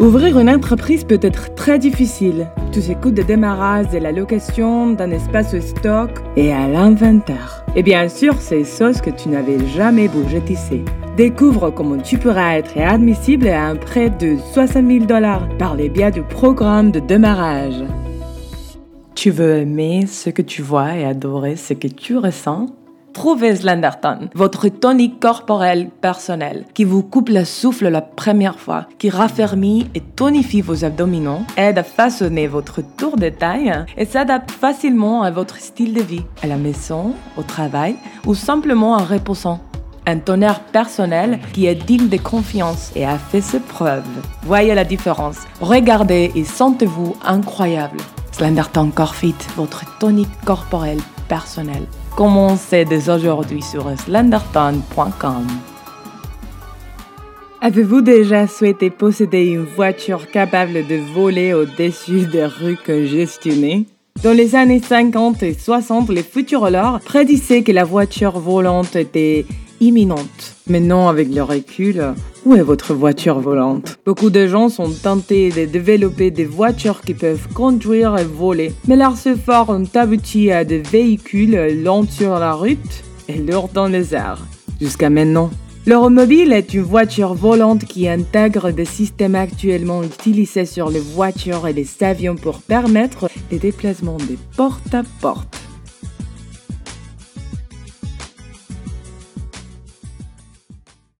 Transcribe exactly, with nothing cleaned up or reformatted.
Ouvrir une entreprise peut être très difficile. Tous ces coûts de démarrage et la location d'un espace stock et à l'inventaire. Et bien sûr, ces choses que tu n'avais jamais budgétisées. Découvre comment tu pourras être admissible à un prêt de soixante mille dollars par le biais du programme de démarrage. Tu veux aimer ce que tu vois et adorer ce que tu ressens? Trouvez Slenderton, votre tonique corporel personnel, qui vous coupe le souffle la première fois, qui raffermit et tonifie vos abdominaux, aide à façonner votre tour de taille et s'adapte facilement à votre style de vie, à la maison, au travail ou simplement en reposant. Un tonnerre personnel qui est digne de confiance et a fait ses preuves. Voyez la différence, regardez et sentez-vous incroyable. Slenderton Core Fit, votre tonique corporel personnel. Commencez dès aujourd'hui sur slenderton point com. Avez-vous déjà souhaité posséder une voiture capable de voler au-dessus des rues congestionnées? Dans les années cinquante et soixante, les futurologues prédisaient que la voiture volante était imminente. Maintenant, avec le recul, où est votre voiture volante? Beaucoup de gens sont tentés de développer des voitures qui peuvent conduire et voler, mais leurs efforts ont abouti à des véhicules lents sur la route et lourds dans les airs. Jusqu'à maintenant. L'aéromobile est une voiture volante qui intègre des systèmes actuellement utilisés sur les voitures et les avions pour permettre les déplacements de porte à porte.